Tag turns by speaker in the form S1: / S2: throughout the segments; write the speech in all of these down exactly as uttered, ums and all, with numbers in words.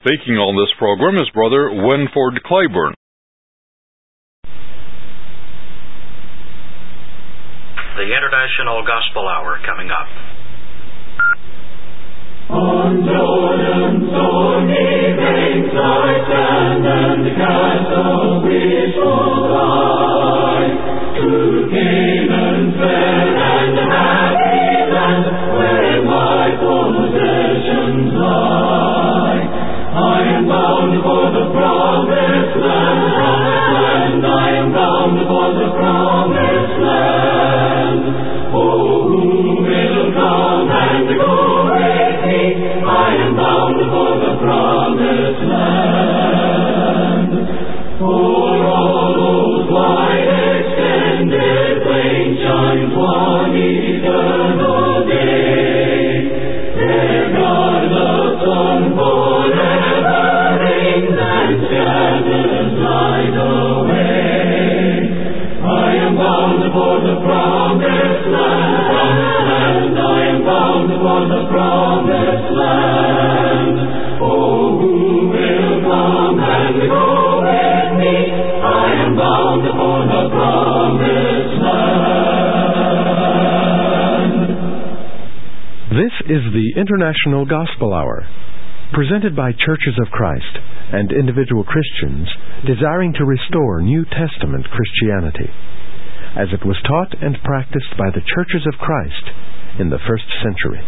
S1: Speaking on this program is Brother Winford Claiborne.
S2: The International Gospel Hour coming up.
S3: On Jordan's stormy banks I stand and cast a wishful eye to Canaan's fair and happy land where my possessions lie. I am bound for the promised land, promised land. I am bound for the promised land. Oh, who will come and go with me? I am bound for the promised land. For all those wide extended plains shines one eternal day. There God the sun forever reigns and scatters light away. I am bound for the promised land, promised land. I am bound for the promised land. Oh, who will come and go with me? I am bound for the promised land.
S4: This is the International Gospel Hour, presented by Churches of Christ and individual Christians desiring to restore New Testament Christianity, as it was taught and practiced by the Churches of Christ in the first century.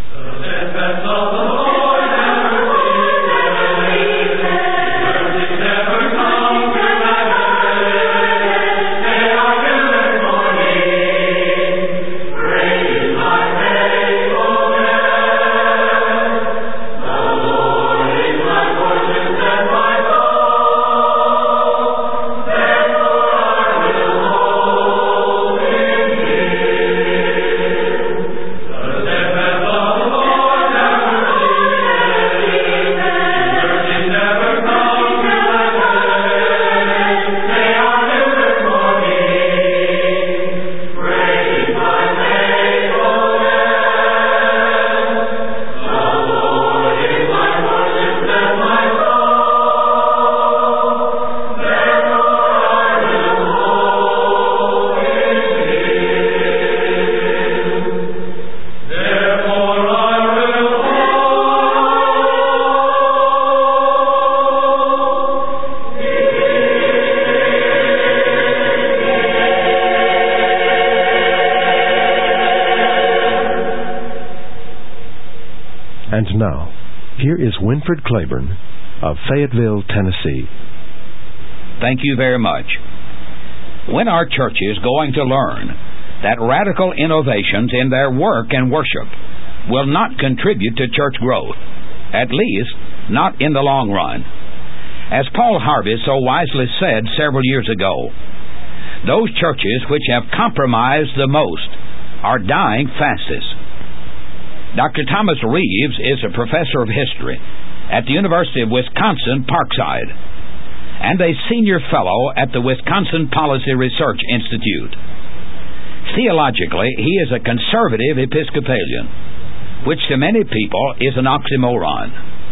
S4: And now, here is Winford Claiborne of Fayetteville, Tennessee.
S5: Thank you very much. When are churches going to learn that radical innovations in their work and worship will not contribute to church growth, at least not in the long run? As Paul Harvey so wisely said several years ago, those churches which have compromised the most are dying fastest. Doctor Thomas Reeves is a professor of history at the University of Wisconsin-Parkside and a senior fellow at the Wisconsin Policy Research Institute. Theologically, he is a conservative Episcopalian, which to many people is an oxymoron.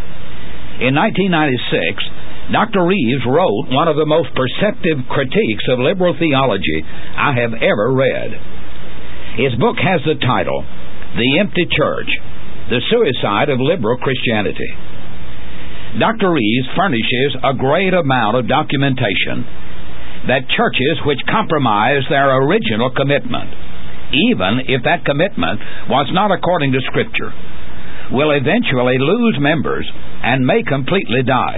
S5: In nineteen ninety-six, Doctor Reeves wrote one of the most perceptive critiques of liberal theology I have ever read. His book has the title, The Empty Church, The Suicide of Liberal Christianity. Doctor Reeves furnishes a great amount of documentation that churches which compromise their original commitment, even if that commitment was not according to Scripture, will eventually lose members and may completely die.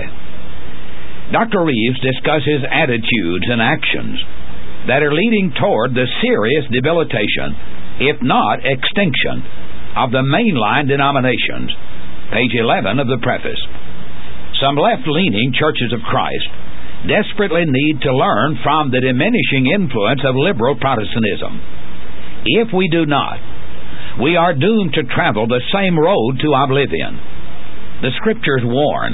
S5: Doctor Reeves discusses attitudes and actions that are leading toward the serious debilitation, if not extinction, of the mainline denominations. Page eleven of the preface. Some left-leaning Churches of Christ desperately need to learn from the diminishing influence of liberal Protestantism. If we do not, we are doomed to travel the same road to oblivion. The Scriptures warn,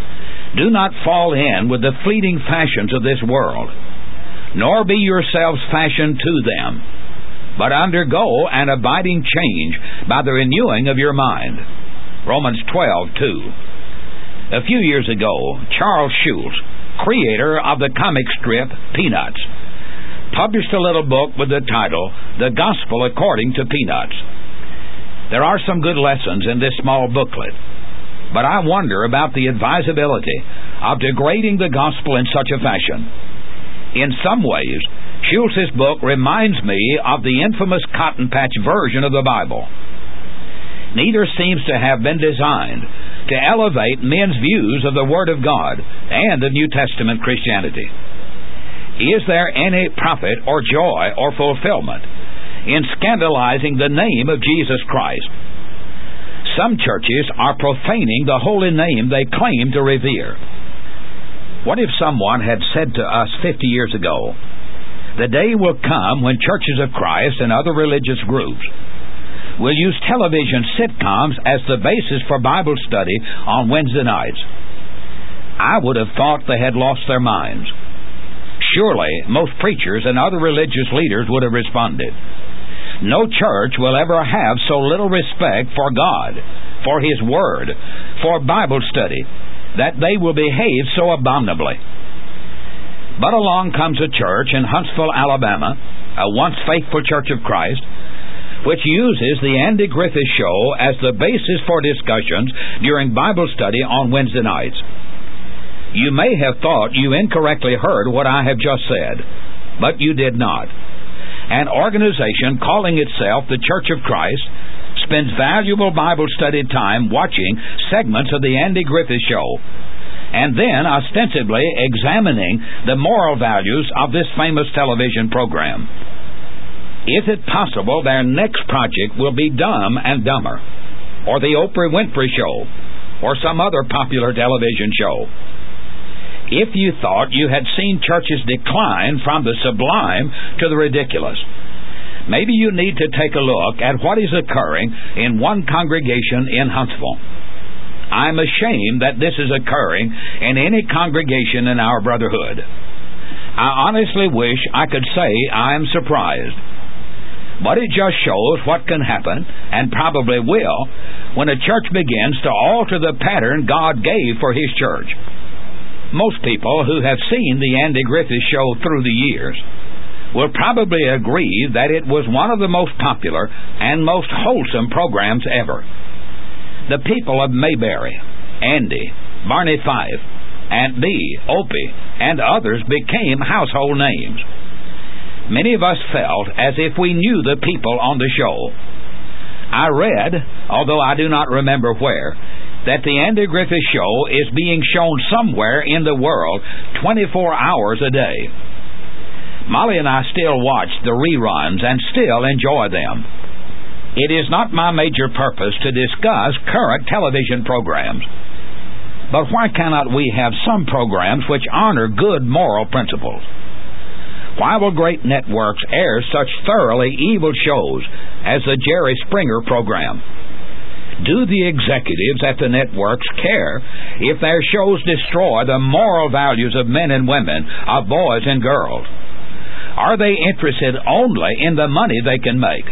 S5: do not fall in with the fleeting fashions of this world, nor be yourselves fashioned to them, but undergo an abiding change by the renewing of your mind. Romans twelve two. A few years ago, Charles Schulz, creator of the comic strip Peanuts, published a little book with the title, The Gospel According to Peanuts. There are some good lessons in this small booklet, but I wonder about the advisability of degrading the gospel in such a fashion. In some ways, Schulz's book reminds me of the infamous Cotton Patch version of the Bible. Neither seems to have been designed to elevate men's views of the Word of God and of New Testament Christianity. Is there any profit or joy or fulfillment in scandalizing the name of Jesus Christ? Some churches are profaning the holy name they claim to revere. What if someone had said to us fifty years ago, the day will come when churches of Christ and other religious groups will use television sitcoms as the basis for Bible study on Wednesday nights? I would have thought they had lost their minds. Surely, most preachers and other religious leaders would have responded, no church will ever have so little respect for God, for His Word, for Bible study, that they will behave so abominably. But along comes a church in Huntsville, Alabama, a once faithful Church of Christ, which uses the Andy Griffith Show as the basis for discussions during Bible study on Wednesday nights. You may have thought you incorrectly heard what I have just said, but you did not. An organization calling itself the Church of Christ spends valuable Bible study time watching segments of the Andy Griffith Show, and then ostensibly examining the moral values of this famous television program. Is it possible their next project will be Dumb and Dumber, or the Oprah Winfrey Show, or some other popular television show? If you thought you had seen churches decline from the sublime to the ridiculous, maybe you need to take a look at what is occurring in one congregation in Huntsville. I'm ashamed that this is occurring in any congregation in our brotherhood. I honestly wish I could say I am surprised. But it just shows what can happen, and probably will, when a church begins to alter the pattern God gave for His church. Most people who have seen the Andy Griffith Show through the years will probably agree that it was one of the most popular and most wholesome programs ever. The people of Mayberry, Andy, Barney Fife, Aunt Bee, Opie, and others became household names. Many of us felt as if we knew the people on the show. I read, although I do not remember where, that the Andy Griffith Show is being shown somewhere in the world twenty-four hours a day. Molly and I still watch the reruns and still enjoy them. It is not my major purpose to discuss current television programs. But why cannot we have some programs which honor good moral principles? Why will great networks air such thoroughly evil shows as the Jerry Springer program? Do the executives at the networks care if their shows destroy the moral values of men and women, of boys and girls? Are they interested only in the money they can make?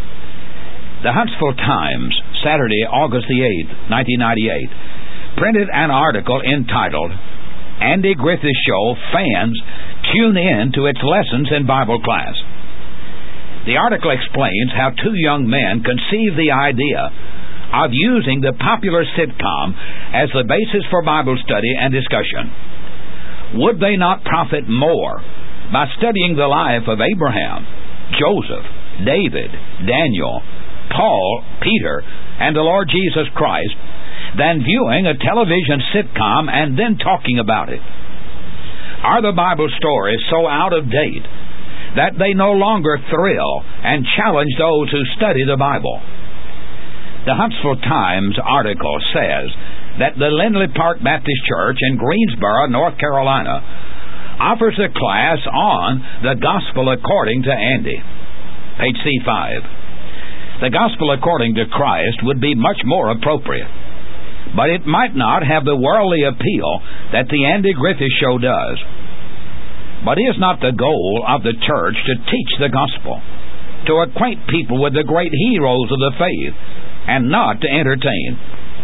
S5: The Huntsville Times, Saturday, August the eighth, nineteen ninety-eight, printed an article entitled, Andy Griffith Show Fans Tune in to its lessons in Bible class. The article explains how two young men conceived the idea of using the popular sitcom as the basis for Bible study and discussion. Would they not profit more by studying the life of Abraham, Joseph, David, Daniel, Paul, Peter, and the Lord Jesus Christ than viewing a television sitcom and then talking about it? Are the Bible stories so out of date that they no longer thrill and challenge those who study the Bible? The Huntsville Times article says that the Lindley Park Baptist Church in Greensboro, North Carolina, offers a class on the Gospel According to Andy. Page C five. The Gospel According to Christ would be much more appropriate, but it might not have the worldly appeal that the Andy Griffith Show does. But is not the goal of the church to teach the gospel, to acquaint people with the great heroes of the faith, and not to entertain?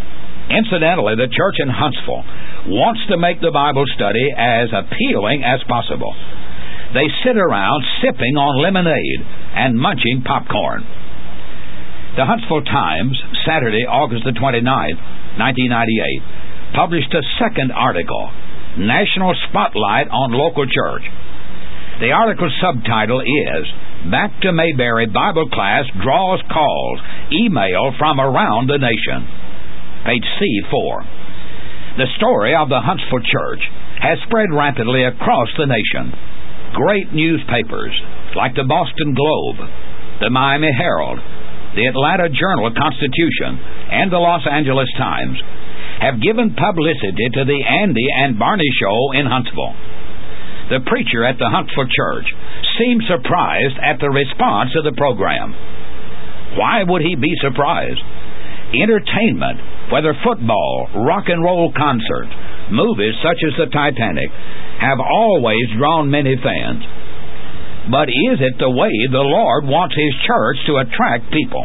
S5: Incidentally, the church in Huntsville wants to make the Bible study as appealing as possible. They sit around sipping on lemonade and munching popcorn. The Huntsville Times, Saturday, August the twenty-ninth, nineteen ninety-eight, published a second article, National Spotlight on Local Church. The article's subtitle is, Back to Mayberry Bible Class Draws Calls, Email from Around the Nation. Page C four. The story of the Huntsville Church has spread rapidly across the nation. Great newspapers like the Boston Globe, the Miami Herald, the Atlanta Journal-Constitution, and the Los Angeles Times have given publicity to the Andy and Barney Show in Huntsville. The preacher at the Huntsville Church seemed surprised at the response to the program. Why would he be surprised? Entertainment, whether football, rock and roll concerts, movies such as the Titanic, have always drawn many fans. But is it the way the Lord wants His church to attract people?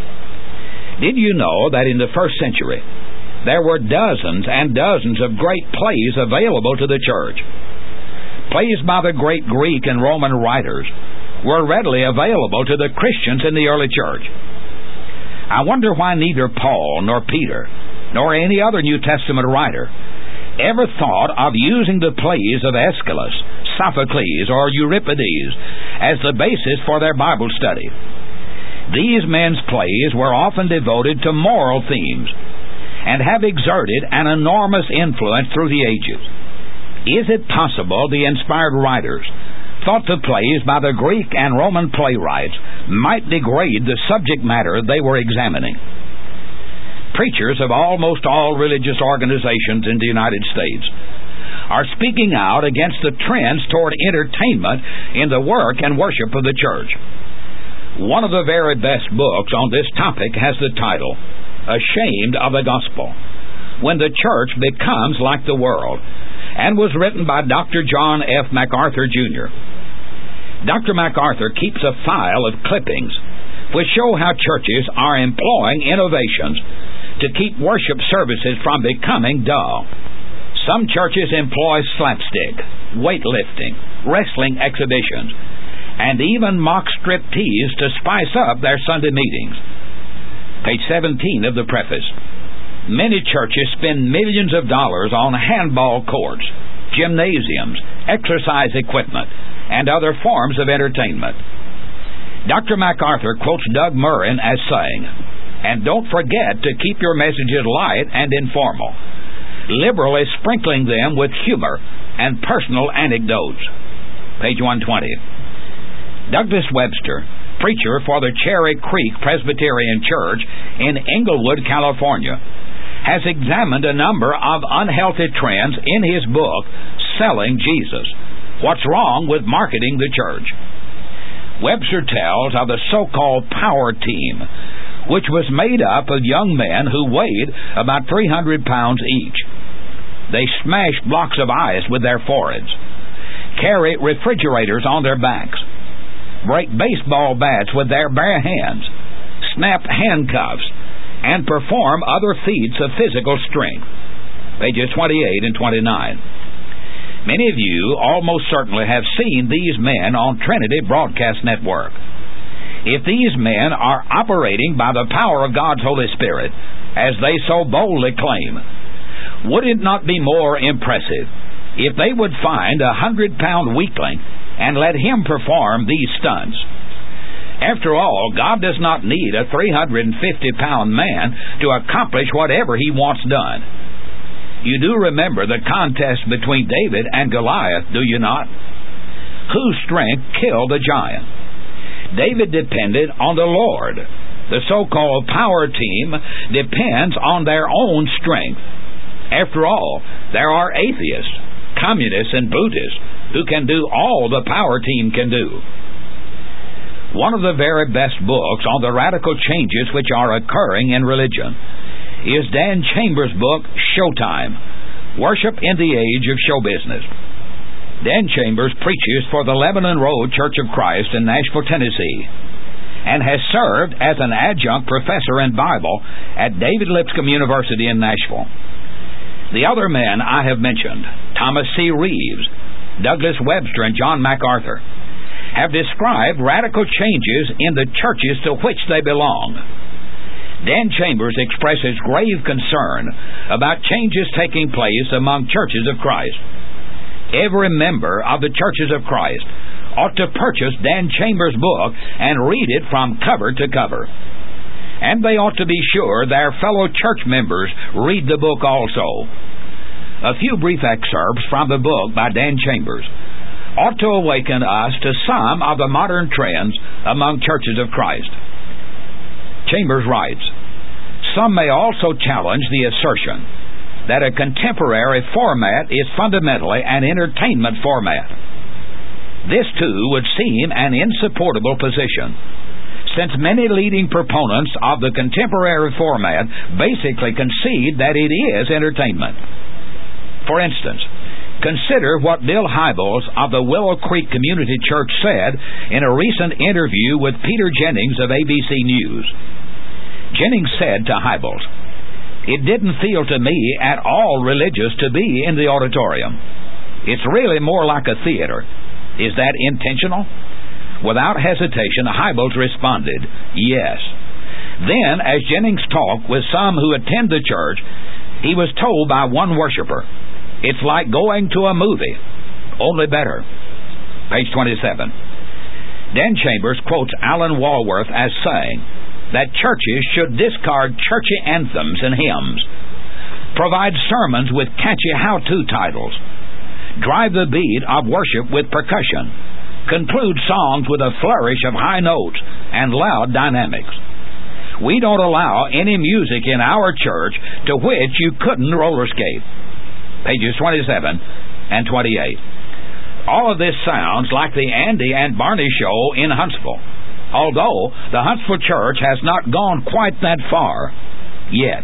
S5: Did you know that in the first century, there were dozens and dozens of great plays available to the church? Plays by the great Greek and Roman writers were readily available to the Christians in the early church. I wonder why neither Paul nor Peter nor any other New Testament writer ever thought of using the plays of Aeschylus, Sophocles, or Euripides as the basis for their Bible study. These men's plays were often devoted to moral themes and have exerted an enormous influence through the ages. Is it possible the inspired writers thought the plays by the Greek and Roman playwrights might degrade the subject matter they were examining? Preachers of almost all religious organizations in the United States are speaking out against the trends toward entertainment in the work and worship of the church. One of the very best books on this topic has the title, Ashamed of the Gospel, When the Church Becomes Like the World, and was written by Doctor John F. MacArthur, Junior Doctor MacArthur keeps a file of clippings which show how churches are employing innovations to keep worship services from becoming dull. Some churches employ slapstick, weightlifting, wrestling exhibitions, and even mock striptease to spice up their Sunday meetings. Page seventeen of the preface. Many churches spend millions of dollars on handball courts, gymnasiums, exercise equipment, and other forms of entertainment. Doctor MacArthur quotes Doug Murrin as saying, and don't forget to keep your messages light and informal, liberally sprinkling them with humor and personal anecdotes. Page one twenty. Douglas Webster, preacher for the Cherry Creek Presbyterian Church in Inglewood, California, has examined a number of unhealthy trends in his book, Selling Jesus, What's Wrong with Marketing the Church. Webster tells of the so-called power team, which was made up of young men who weighed about three hundred pounds each. They smash blocks of ice with their foreheads, carry refrigerators on their backs, break baseball bats with their bare hands, snap handcuffs, and perform other feats of physical strength. Pages twenty-eight and twenty-nine. Many of you almost certainly have seen these men on Trinity Broadcast Network. If these men are operating by the power of God's Holy Spirit, as they so boldly claim, would it not be more impressive if they would find a hundred-pound weakling and let him perform these stunts? After all, God does not need a three hundred fifty pound man to accomplish whatever He wants done. You do remember the contest between David and Goliath, do you not? Whose strength killed the giant? David depended on the Lord. The so-called power team depends on their own strength. After all, there are atheists, communists, and Buddhists who can do all the power team can do. One of the very best books on the radical changes which are occurring in religion is Dan Chambers' book, Showtime, Worship in the Age of Show Business. Dan Chambers preaches for the Lebanon Road Church of Christ in Nashville, Tennessee. and has served as an adjunct professor in Bible at David Lipscomb University in Nashville. The other men I have mentioned, Thomas C. Reeves, Douglas Webster, and John MacArthur, have described radical changes in the churches to which they belong. Dan Chambers expresses grave concern about changes taking place among churches of Christ. Every member of the churches of Christ ought to purchase Dan Chambers' book and read it from cover to cover. And they ought to be sure their fellow church members read the book also. A few brief excerpts from the book by Dan Chambers ought to awaken us to some of the modern trends among churches of Christ. Chambers writes, "Some may also challenge the assertion that a contemporary format is fundamentally an entertainment format. This, too, would seem an insupportable position, since many leading proponents of the contemporary format basically concede that it is entertainment. For instance, consider what Bill Hybels of the Willow Creek Community Church said in a recent interview with Peter Jennings of A B C News. Jennings said to Hybels, "It didn't feel to me at all religious to be in the auditorium. It's really more like a theater. Is that intentional?" Without hesitation, Hybels responded, "Yes." Then, as Jennings talked with some who attend the church, he was told by one worshiper, "It's like going to a movie, only better." Page twenty-seven. Dan Chambers quotes Alan Walworth as saying that churches should discard churchy anthems and hymns, provide sermons with catchy how-to titles, drive the beat of worship with percussion, conclude songs with a flourish of high notes and loud dynamics. We don't allow any music in our church to which you couldn't roller skate. Pages twenty-seven and twenty-eight. All of this sounds like the Andy and Barney show in Huntsville, although the Huntsville church has not gone quite that far yet.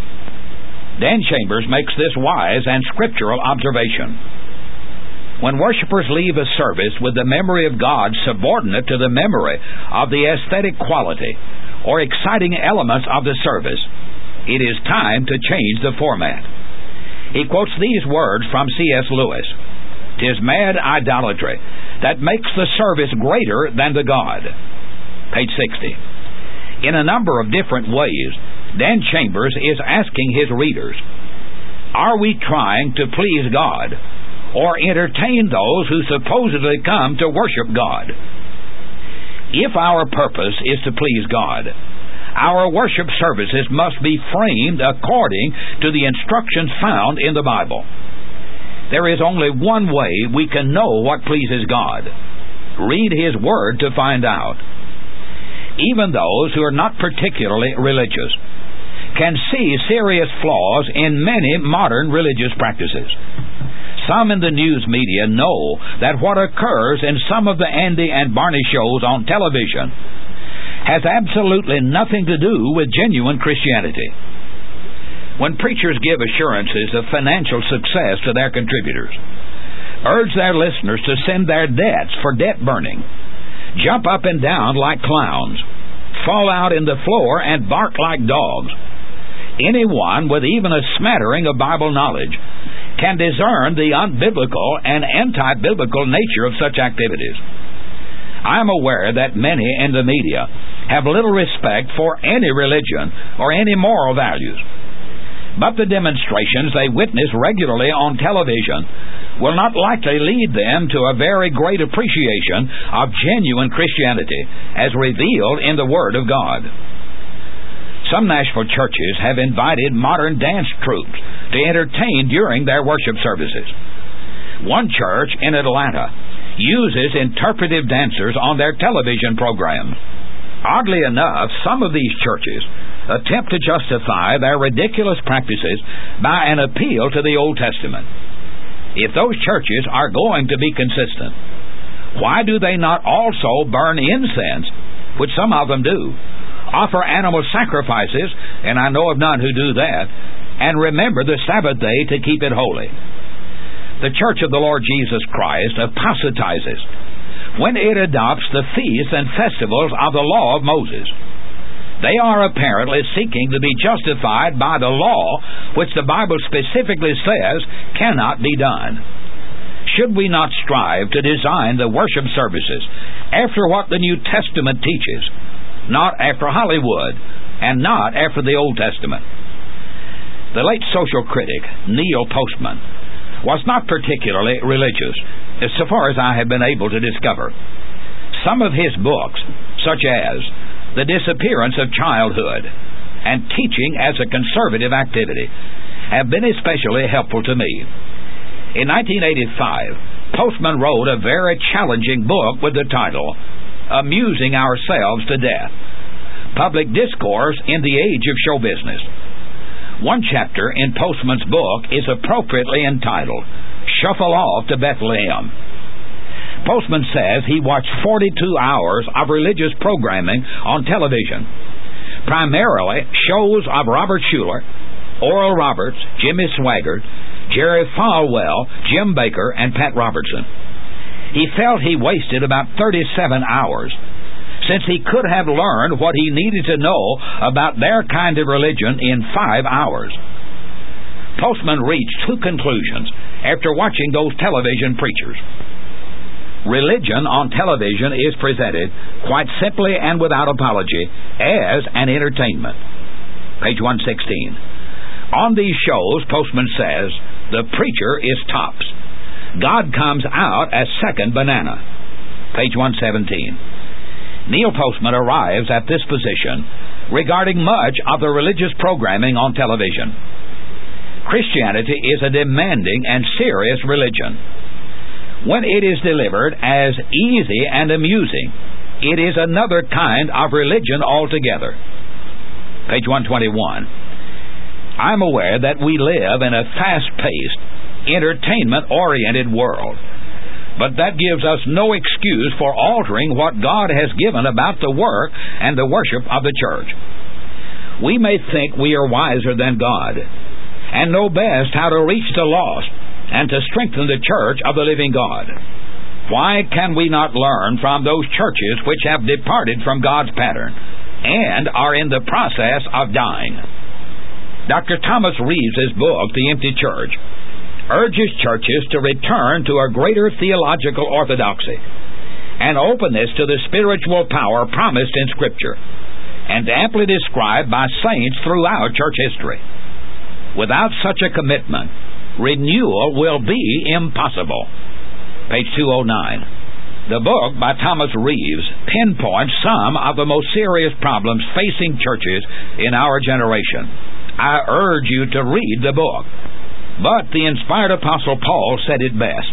S5: Dan Chambers makes this wise and scriptural observation. When worshipers leave a service with the memory of God subordinate to the memory of the aesthetic quality or exciting elements of the service, it is time to change the format. He quotes these words from C S Lewis, "'Tis mad idolatry that makes the service greater than the God." Page sixty. In a number of different ways, Dan Chambers is asking his readers, are we trying to please God or entertain those who supposedly come to worship God? If our purpose is to please God, our worship services must be framed according to the instructions found in the Bible. There is only one way we can know what pleases God. Read His Word to find out. Even those who are not particularly religious can see serious flaws in many modern religious practices. Some in the news media know that what occurs in some of the Andy and Barney shows on television has absolutely nothing to do with genuine Christianity. When preachers give assurances of financial success to their contributors, urge their listeners to send their debts for debt burning, jump up and down like clowns, fall out in the floor and bark like dogs, anyone with even a smattering of Bible knowledge can discern the unbiblical and anti-biblical nature of such activities. I am aware that many in the media have little respect for any religion or any moral values, but the demonstrations they witness regularly on television will not likely lead them to a very great appreciation of genuine Christianity as revealed in the Word of God. Some Nashville churches have invited modern dance troupes to entertain during their worship services. One church in Atlanta uses interpretive dancers on their television programs. Oddly enough, some of these churches attempt to justify their ridiculous practices by an appeal to the Old Testament. If those churches are going to be consistent, why do they not also burn incense, which some of them do, offer animal sacrifices, and I know of none who do that, and remember the Sabbath day to keep it holy? The Church of the Lord Jesus Christ apostatizes when it adopts the feasts and festivals of the law of Moses. They are apparently seeking to be justified by the law, which the Bible specifically says cannot be done. Should we not strive to design the worship services after what the New Testament teaches, not after Hollywood, and not after the Old Testament? The late social critic, Neil Postman, was not particularly religious, so far as I have been able to discover. Some of his books, such as The Disappearance of Childhood and Teaching as a Conservative Activity, have been especially helpful to me. In nineteen eighty-five, Postman wrote a very challenging book with the title, Amusing Ourselves to Death, Public Discourse in the Age of Show Business. One chapter in Postman's book is appropriately entitled, Shuffle Off to Bethlehem. Postman says he watched forty-two hours of religious programming on television, primarily shows of Robert Schuller, Oral Roberts, Jimmy Swaggart, Jerry Falwell, Jim Baker, and Pat Robertson. He felt he wasted about thirty-seven hours, since he could have learned what he needed to know about their kind of religion in five hours. Postman reached two conclusions after watching those television preachers. Religion on television is presented, quite simply and without apology, as an entertainment. Page one sixteen. On these shows, Postman says, the preacher is tops. God comes out as second banana. Page one seventeen. Neil Postman arrives at this position regarding much of the religious programming on television. Christianity is a demanding and serious religion. When it is delivered as easy and amusing, it is another kind of religion altogether. Page one twenty-one. I'm aware that we live in a fast-paced, entertainment-oriented world, but that gives us no excuse for altering what God has given about the work and the worship of the church. We may think we are wiser than God and know best how to reach the lost and to strengthen the church of the living God. Why can we not learn from those churches which have departed from God's pattern and are in the process of dying? Doctor Thomas Reeves' book, The Empty Church, urges churches to return to a greater theological orthodoxy and openness to the spiritual power promised in Scripture and amply described by saints throughout church history. Without such a commitment, renewal will be impossible. Page two oh nine. The book by Thomas Reeves pinpoints some of the most serious problems facing churches in our generation. I urge you to read the book. But the inspired Apostle Paul said it best.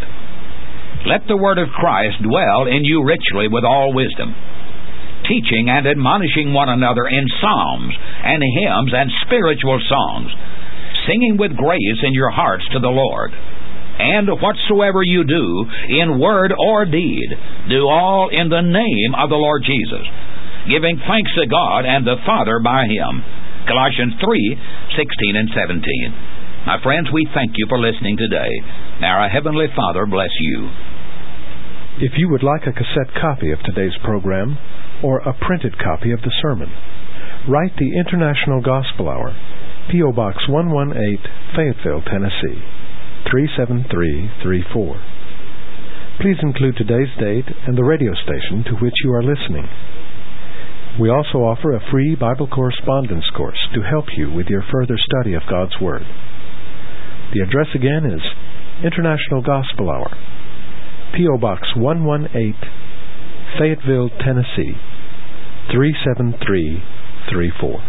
S5: Let the word of Christ dwell in you richly with all wisdom, teaching and admonishing one another in psalms and hymns and spiritual songs, singing with grace in your hearts to the Lord. And whatsoever you do, in word or deed, do all in the name of the Lord Jesus, giving thanks to God and the Father by Him. Colossians three sixteen and seventeen. My friends, we thank you for listening today. May our Heavenly Father bless you.
S4: If you would like a cassette copy of today's program or a printed copy of the sermon, write the International Gospel Hour, P O Box one one eight, Fayetteville, Tennessee, three seven three three four. Please include today's date and the radio station to which you are listening. We also offer a free Bible correspondence course to help you with your further study of God's Word. The address again is International Gospel Hour, P O Box one one eight, Fayetteville, Tennessee, three seven three three four.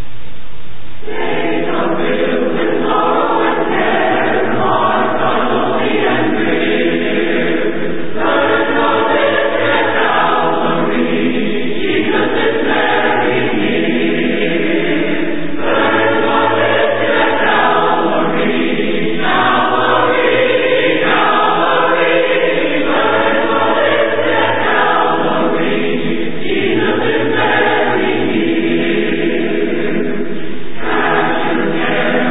S3: Thank you.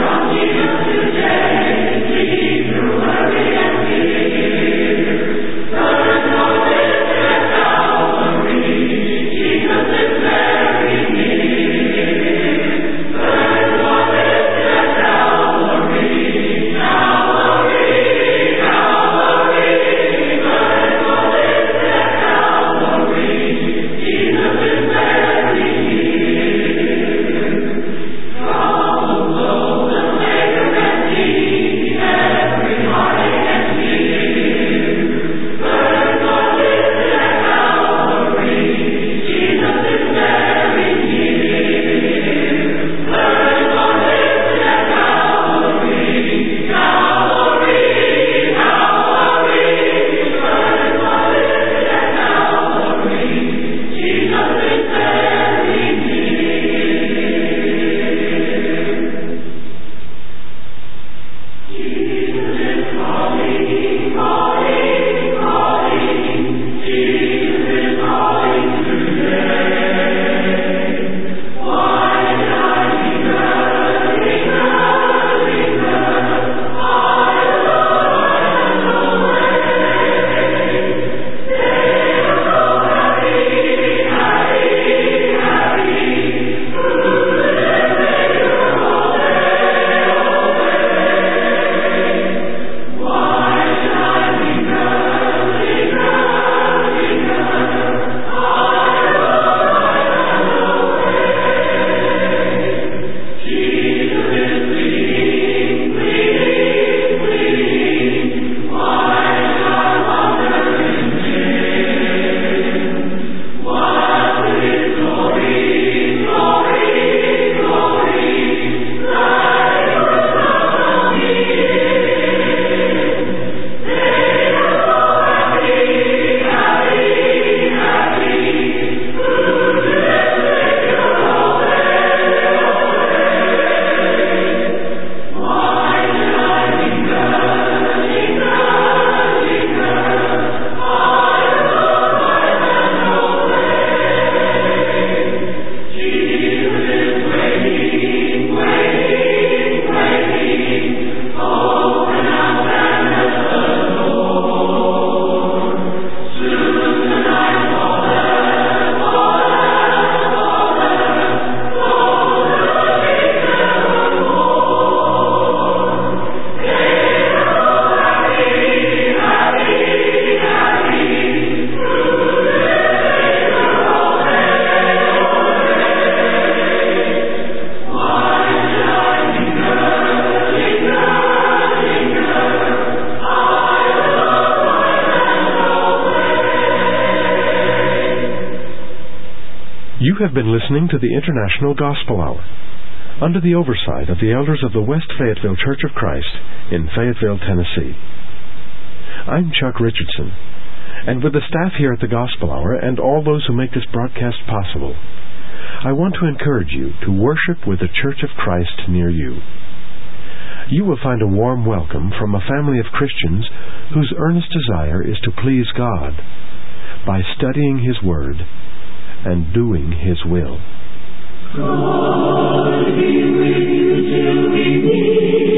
S4: You have been listening to the International Gospel Hour, under the oversight of the elders of the West Fayetteville Church of Christ in Fayetteville, Tennessee. I'm Chuck Richardson, and with the staff here at the Gospel Hour and all those who make this broadcast possible, I want to encourage you to worship with the Church of Christ near you. You will find a warm welcome from a family of Christians whose earnest desire is to please God by studying His Word and doing His will.
S3: God be with you till we meet.